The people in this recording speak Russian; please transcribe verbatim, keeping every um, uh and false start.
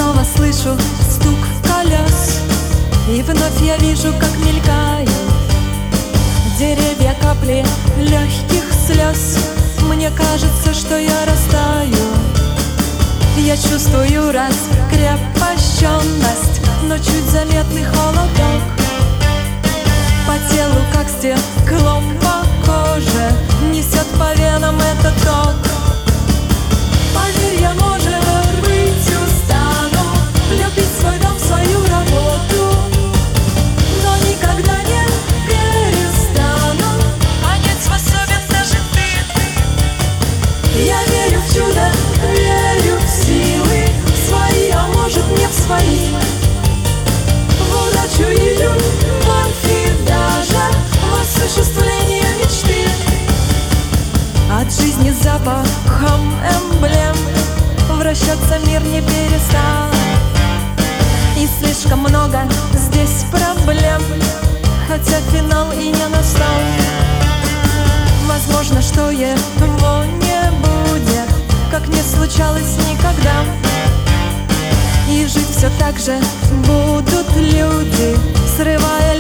снова слышу стук колес, и вновь я вижу, как мелькают деревья, капли легких слез. Мне кажется, что я растаю. Я чувствую раскрепощенность, но чуть заметный холодок. По телу, как стеклом по коже, несет по венам этот ток. Поверь, я, может быть, устану любить свой дом, свою работу, но никогда не перестану. Понять способен даже ты. Я верю в чудо, верю в силы свои, а может, не в свои. В удачу и любовь, и даже в осуществление мечты. От жизни запахом эмблем вращаться мир не перестал. И слишком много здесь проблем, хотя финал и не настал. Возможно, что его не будет, как не случалось никогда. И жить все так же будут люди, срывая